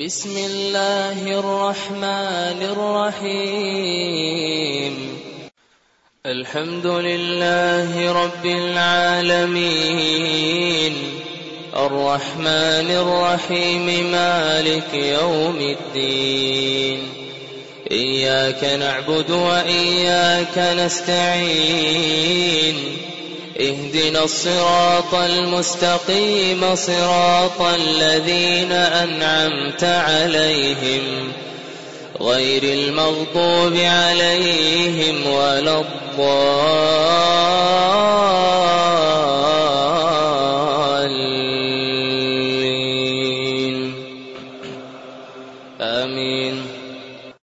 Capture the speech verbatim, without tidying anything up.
بسم الله الرحمن الرحيم. الحمد لله رب العالمين، الرحمن الرحيم، مالك يوم الدين. إياك نعبد وإياك نستعين، اهدنا الصراط المستقيم، صراط الذين أنعمت عليهم غير المغضوب عليهم ولا الضالين.